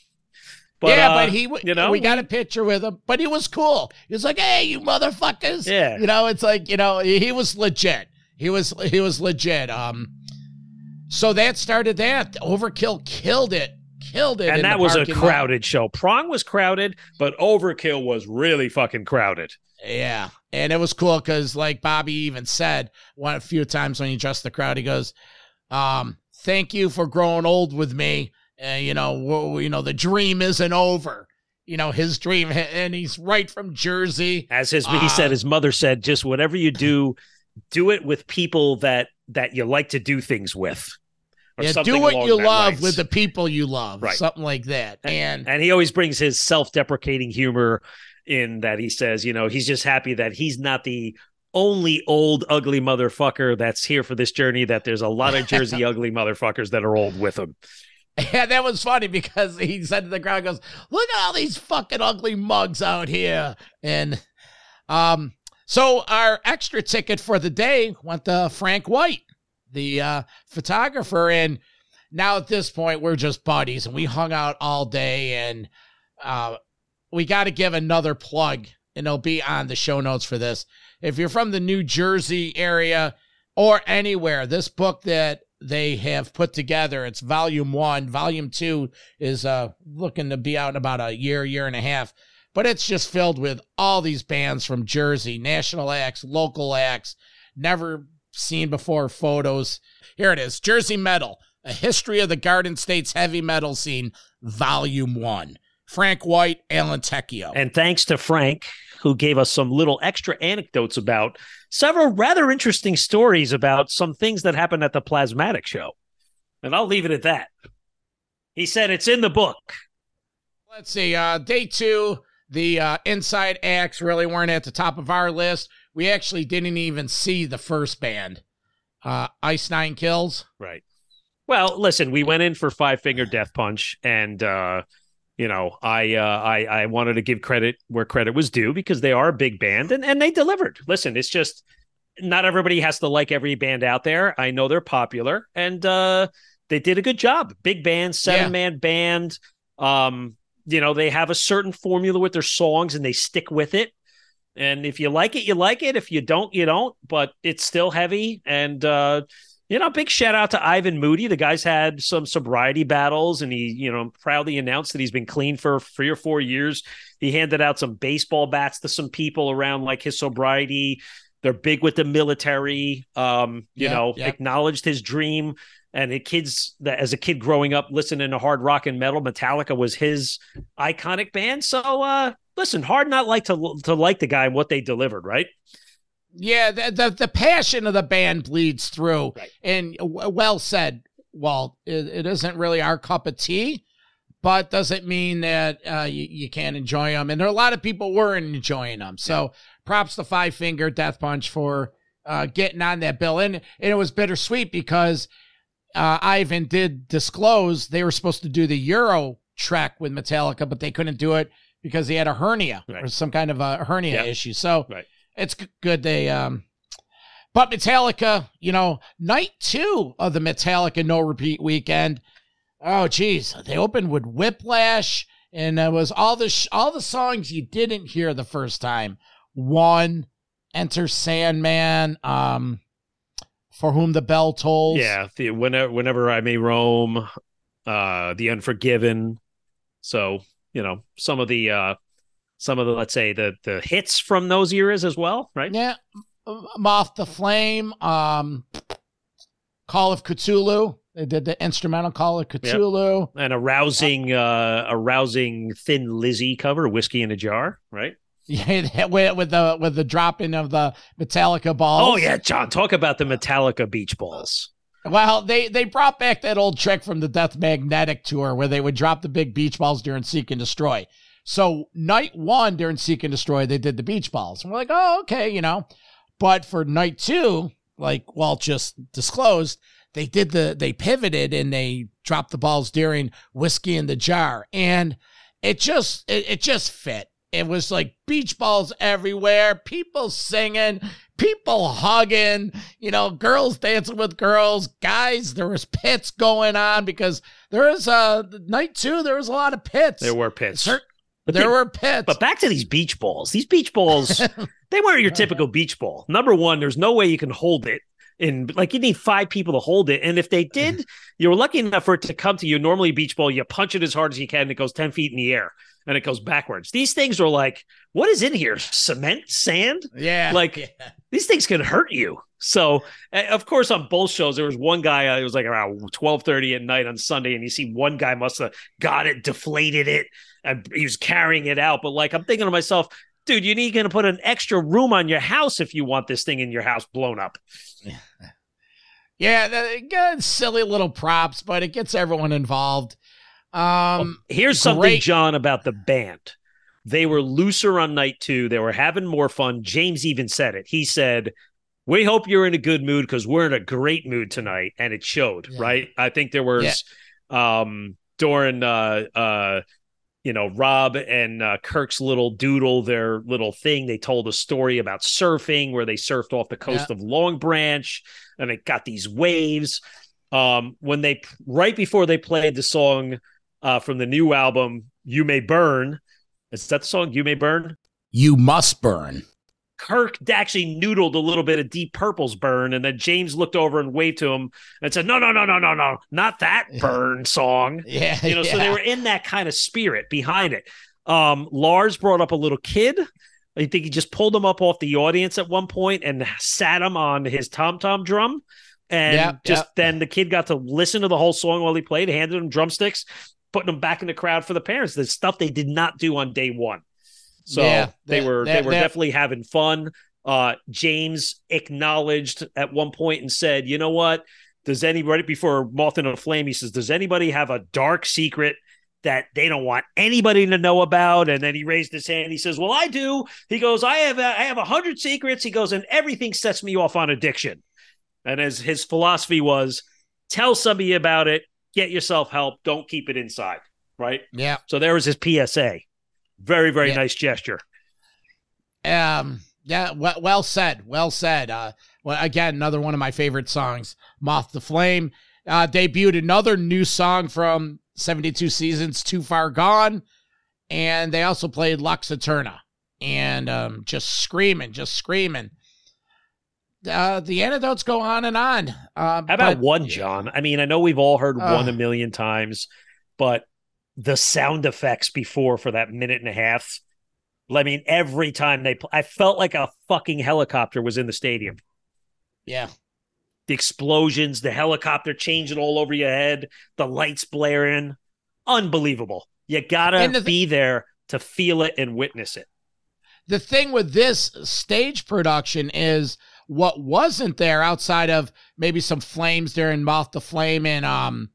But, yeah, uh, but he, you know, we got a picture with him, but he was cool. He was like, "Hey, you motherfuckers!" Yeah, you know, it's like, you know, he was legit. He was he was legit. Um, so that started that. Overkill killed it, killed it, and in that the was a parking lot. crowded show. Prong was crowded, but Overkill was really fucking crowded. Yeah, and it was cool because, like Bobby even said one a few times when he addressed the crowd, he goes, um, "Thank you for growing old with me. Uh, you know, w- you know, the dream isn't over. You know, his dream, and he's right from Jersey." As his uh, he said, his mother said, "Just whatever you do, do it with people that that you like to do things with." Or yeah, something do what along you that love lines. with the people you love, Right. something like that. And, And and he always brings his self-deprecating humor in that he says, you know, he's just happy that he's not the only old ugly motherfucker that's here for this journey, that there's a lot of Jersey ugly motherfuckers that are old with him. yeah, that was funny because he said to the crowd, goes, "Look at all these fucking ugly mugs out here." And um, so our extra ticket for the day went to Frank White, the uh, photographer. And now at this point, we're just buddies and we hung out all day. And uh, we got to give another plug, and it'll be on the show notes for this. If you're from the New Jersey area or anywhere, this book that they have put together, it's volume one. Volume two is uh, looking to be out in about a year, year and a half. But it's just filled with all these bands from Jersey, national acts, local acts, never seen before photos. Here it is, Jersey Metal, A History of the Garden State's Heavy Metal Scene, Volume one. Frank White, Alan Tecchio. And thanks to Frank, who gave us some little extra anecdotes about several rather interesting stories about some things that happened at the Plasmatic show. And I'll leave it at that. He said it's in the book. Let's see, uh, day two, the uh, inside acts really weren't at the top of our list. We actually didn't even see the first band, uh, Ice Nine Kills. Right. Well, listen, we went in for Five Finger Death Punch, and uh, you know, I, uh, I I wanted to give credit where credit was due because they are a big band, and, and they delivered. Listen, it's just not everybody has to like every band out there. I know they're popular, and uh, they did a good job. Big band, seven man yeah. band. Um, you know, they have a certain formula with their songs, and they stick with it. And if you like it, you like it. If you don't, you don't. But it's still heavy. And, uh, you know, big shout out to Ivan Moody. The guy's had some sobriety battles, and he, you know, proudly announced that he's been clean for three or four years. He handed out some baseball bats to some people around like his sobriety. They're big with the military, um, you yeah, know, yeah. acknowledged his dream. And the kids that as a kid growing up listening to hard rock and metal, Metallica was his iconic band. So, uh, listen, hard not like to to like the guy and what they delivered, right? Yeah, the the, the passion of the band bleeds through. Right. And w- well said, Walt. It, it isn't really our cup of tea, but doesn't mean that uh, you, you can't enjoy them. And there are a lot of people weren't enjoying them. So props to Five Finger Death Punch for uh, getting on that bill. And, and it was bittersweet because uh, Ivan did disclose they were supposed to do the Euro trek with Metallica, but they couldn't do it because he had a hernia right. or some kind of a hernia yep. issue. So right. it's good they, um, but Metallica, you know, night two of the Metallica No Repeat weekend. Oh, geez. They opened with Whiplash, and it was all the, sh- all the songs you didn't hear the first time. One, Enter Sandman, um, For Whom the Bell Tolls. Yeah, the, whenever, whenever I May Roam, uh, The Unforgiven. So, you know, some of the, uh, some of the, let's say, the the hits from those eras as well, right? Yeah. Moth to Flame, um, Call of Cthulhu. They did the instrumental Call of Cthulhu. Yep. And a rousing, uh, a rousing Thin Lizzy cover, Whiskey in a Jar, right? Yeah, with, with the with the dropping of the Metallica balls. Oh yeah, John, talk about the Metallica beach balls. Well, they they brought back that old trick from the Death Magnetic tour where they would drop the big beach balls during Seek and Destroy. So night one during Seek and Destroy, they did the beach balls. And we're like, oh, okay, you know. But for night two, like Walt just disclosed, they did the they pivoted and they dropped the balls during Whiskey in the Jar. And it just it, it just fit. It was like beach balls everywhere, people singing, people hugging, you know, girls dancing with girls, guys. There was pits going on because there was uh night two. There was a lot of pits. There were pits. Cer- But there they, were pits. But back to these beach balls. These beach balls, they weren't your typical beach ball. Number one, there's no way you can hold it. In like you need five people to hold it. And if they did, you were lucky enough for it to come to you. Normally, beach ball, you punch it as hard as you can, and it goes ten feet in the air. And it goes backwards. These things are like, what is in here? Cement? Sand? Yeah. Like, yeah. These things can hurt you. So, of course, on both shows, there was one guy, uh, it was like around twelve thirty at night on Sunday, and you see one guy must have got it, deflated it, and he was carrying it out. But, like, I'm thinking to myself, dude, you need to put an extra room on your house if you want this thing in your house blown up. Yeah, the, silly little props, but it gets everyone involved. Um, well, here's something, great. John, about the band. They were looser on night two. They were having more fun. James even said it. He said, we hope you're in a good mood because we're in a great mood tonight. And it showed, yeah. right? I think there was yeah. um, during, uh, uh, you know, Rob and uh, Kirk's little doodle, their little thing, they told a story about surfing where they surfed off the coast yeah. of Long Branch and it got these waves. Um, when they, right before they played the song uh, from the new album, You May Burn. Is that the song, You May Burn? You Must Burn. Kirk actually noodled a little bit of Deep Purple's Burn, and then James looked over and waved to him and said, no, no, no, no, no, no, not that Burn song. Yeah, you know, yeah. So they were in that kind of spirit behind it. Um, Lars brought up a little kid. I think he just pulled him up off the audience at one point and sat him on his tom-tom drum. And yep, just yep. then the kid got to listen to the whole song while he played, handed him drumsticks, putting them back in the crowd for the parents. The stuff they did not do on day one. So yeah, they that, were that, they were that, definitely having fun. Uh, James acknowledged at one point and said, you know what? Does anybody, before Moth in a Flame, he says, does anybody have a dark secret that they don't want anybody to know about? And then he raised his hand. He says, well, I do. He goes, I have a, I have a hundred secrets. He goes, and everything sets me off on addiction. And as his philosophy was, tell somebody about it, get yourself help, don't keep it inside, right? Yeah. So there was his P S A. Very, very yeah. nice gesture. Um. Yeah. Well, well said. Well said. Uh. Well, again, another one of my favorite songs, Moth to Flame, uh, debuted another new song from seventy-two Seasons, Too Far Gone, and they also played Lux Eterna. and um, just screaming, just screaming. Uh, the anecdotes go on and on. Uh, How about but, one, John? I mean, I know we've all heard uh, one a million times, but the sound effects before for that minute and a half. I mean, every time they, I felt like a fucking helicopter was in the stadium. Yeah. The explosions, the helicopter changing all over your head, the lights blaring. Unbelievable. You gotta the, be there to feel it and witness it. The thing with this stage production is what wasn't there outside of maybe some flames during Moth to Flame and um,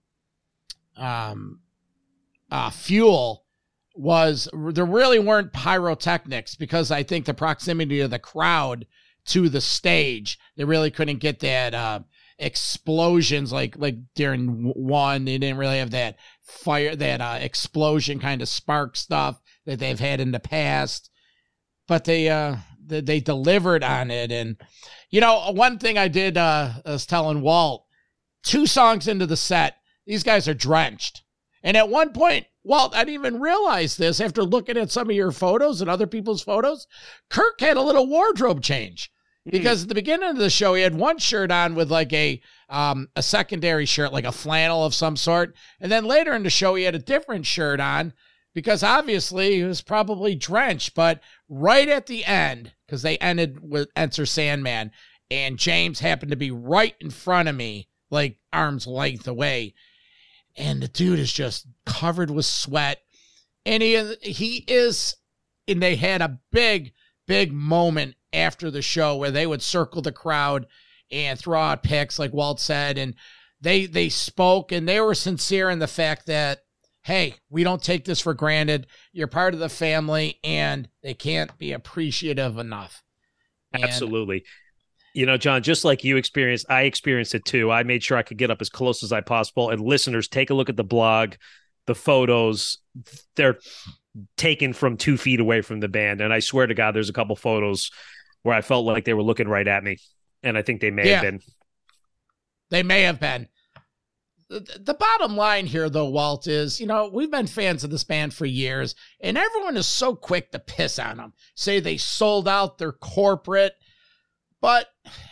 um, uh, Fuel was there really weren't pyrotechnics because I think the proximity of the crowd to the stage, they really couldn't get that uh, explosions like like during one. They didn't really have that fire, that uh, explosion kind of spark stuff that they've had in the past. But they uh, they, they delivered on it. And, you know, one thing I did, uh, I was telling Walt, two songs into the set, these guys are drenched. And at one point, Walt, I didn't even realize this after looking at some of your photos and other people's photos. Kirk had a little wardrobe change because at the beginning of the show, he had one shirt on with like a um, a secondary shirt, like a flannel of some sort. And then later in the show, he had a different shirt on because obviously he was probably drenched. But right at the end, because they ended with Enter Sandman, and James happened to be right in front of me, like arm's length away. And the dude is just covered with sweat. And he is, he is, and they had a big, big moment after the show where they would circle the crowd and throw out picks, like Walt said. And they they spoke, and they were sincere in the fact that, hey, we don't take this for granted. You're part of the family, and they can't be appreciative enough. And absolutely. You know, John, just like you experienced, I experienced it too. I made sure I could get up as close as I possible. And listeners, take a look at the blog, the photos. They're taken from two feet away from the band. And I swear to God, there's a couple photos where I felt like they were looking right at me. And I think they may yeah, have been. They may have been. The, the bottom line here, though, Walt, is, you know, we've been fans of this band for years, and everyone is so quick to piss on them, say they sold out their corporate. But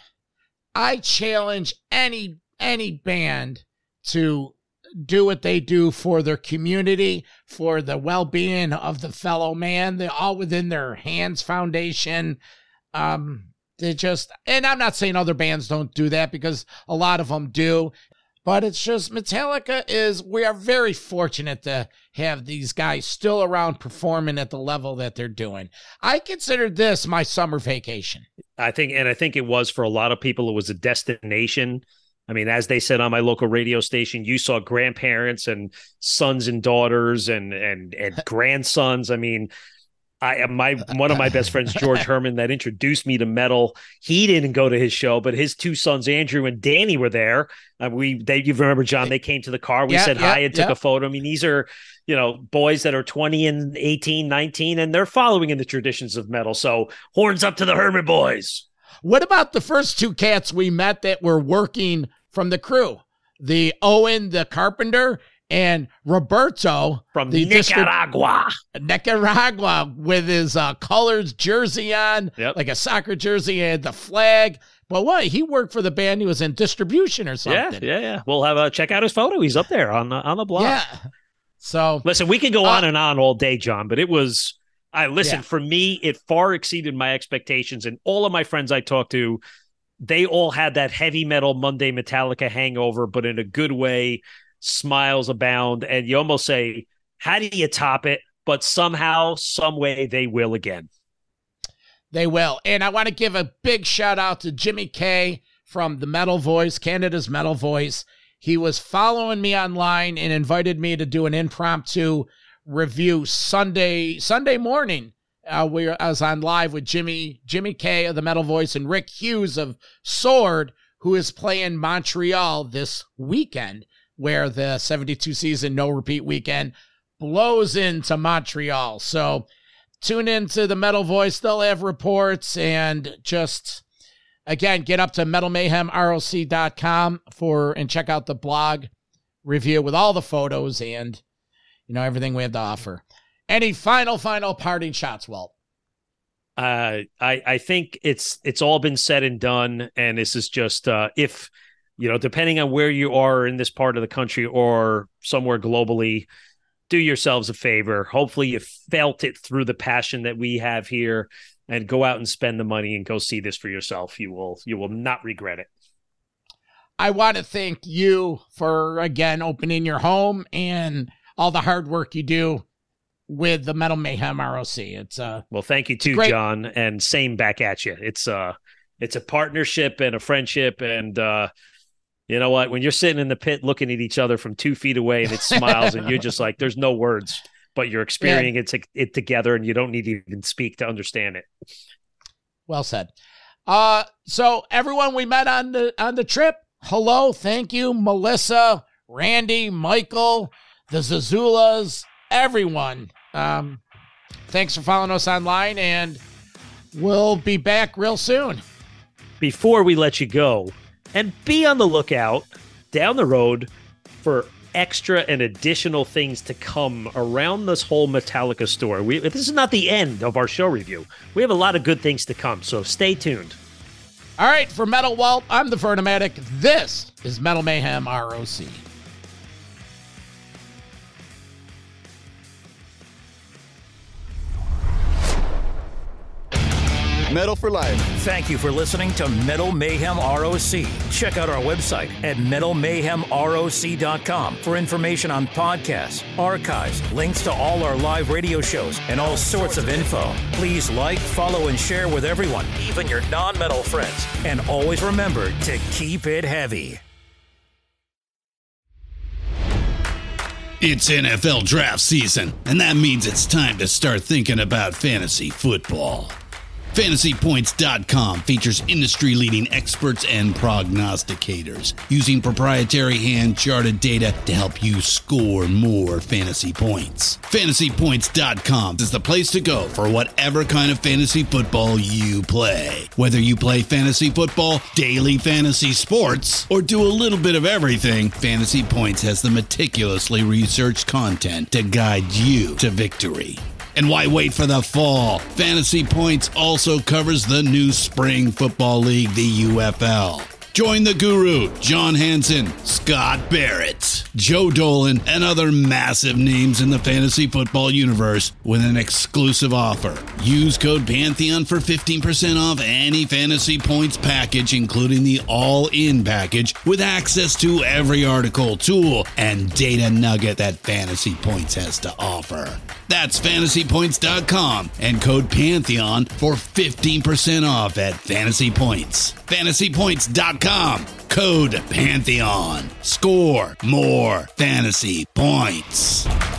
I challenge any any band to do what they do for their community, for the well-being of the fellow man. They're all within their hands foundation. Um, they just, and I'm not saying other bands don't do that because a lot of them do. But it's just Metallica is, we are very fortunate to have these guys still around performing at the level that they're doing. I considered this my summer vacation. I think, and I think it was for a lot of people, it was a destination. I mean, as they said on my local radio station, you saw grandparents and sons and daughters and, and, and grandsons. I mean, I my one of my best friends, George Herman, that introduced me to metal. He didn't go to his show, but his two sons, Andrew and Danny, were there. Uh, we, they, you remember, John? They came to the car. We yeah, said yeah, hi and took yeah. a photo. I mean, these are, you know, boys that are twenty and eighteen, nineteen, and they're following in the traditions of metal. So horns up to the Herman boys. What about the first two cats we met that were working from the crew? The Owen, the carpenter, and Roberto from the Nicaragua. District, Nicaragua with his uh, colors jersey on, yep. like a soccer jersey, and the flag. But what? He worked for the band. He was in distribution or something. Yeah, yeah, yeah. We'll have a check out his photo. He's up there on the on the blog. Yeah. So listen, we could go uh, on and on all day, John, but it was. I listen, yeah. for me, it far exceeded my expectations. And all of my friends I talked to, they all had that heavy metal Monday Metallica hangover, but in a good way, smiles abound. And you almost say, how do you top it? But somehow, some way, they will again. They will. And I want to give a big shout out to Jimmy K from the Metal Voice, Canada's Metal Voice. He was following me online and invited me to do an impromptu review Sunday Sunday morning. Uh, we I was on live with Jimmy Jimmy K of the Metal Voice and Rick Hughes of Sword, who is playing Montreal this weekend, where the seventy-two season no repeat weekend blows into Montreal. So tune into the Metal Voice. They'll have reports, and just again get up to metal mayhem R O C dot com for and check out the blog review with all the photos and, you know, everything we have to offer. Any final, final parting shots, Walt? Uh, I I think it's it's all been said and done, and this is just uh, if you know, depending on where you are in this part of the country or somewhere globally, do yourselves a favor. Hopefully, you felt it through the passion that we have here, and go out and spend the money and go see this for yourself. You will you will not regret it. I want to thank you for, again, opening your home and all the hard work you do with the Metal Mayhem R O C. It's uh well, thank you too, great. John, and same back at you. It's uh it's a partnership and a friendship, and uh you know what? When you're sitting in the pit looking at each other from two feet away and it smiles and you're just like, there's no words, but you're experiencing yeah. it, to, it together and you don't need to even speak to understand it. Well said. Uh, so everyone we met on the on the trip, hello, thank you, Melissa, Randy, Michael, the Zazulas, everyone. Um, thanks for following us online, and we'll be back real soon. Before we let you go, and be on the lookout down the road for extra and additional things to come around this whole Metallica story. We, this is not the end of our show review. We have a lot of good things to come, so stay tuned. All right, for Metal Walt, I'm the Vernomatic. This is Metal Mayhem R O C. Metal for life. Thank you for listening to Metal Mayhem R O C. Check out our website at metal mayhem R O C dot com for information on podcasts, archives, links to all our live radio shows, and all sorts of info. Please like, follow, and share with everyone, even your non-metal friends. And always remember to keep it heavy. It's N F L draft season, and that means it's time to start thinking about fantasy football. Fantasy Points dot com features industry-leading experts and prognosticators using proprietary hand-charted data to help you score more fantasy points. Fantasy Points dot com is the place to go for whatever kind of fantasy football you play. Whether you play fantasy football, daily fantasy sports, or do a little bit of everything, Fantasy Points has the meticulously researched content to guide you to victory. And why wait for the fall? Fantasy Points also covers the new spring football league, the U F L. Join the guru, John Hansen, Scott Barrett, Joe Dolan, and other massive names in the fantasy football universe with an exclusive offer. Use code Pantheon for fifteen percent off any Fantasy Points package, including the all-in package, with access to every article, tool, and data nugget that Fantasy Points has to offer. That's Fantasy Points dot com and code Pantheon for fifteen percent off at Fantasy Points. Fantasy Points dot com, code Pantheon. Score more fantasy points.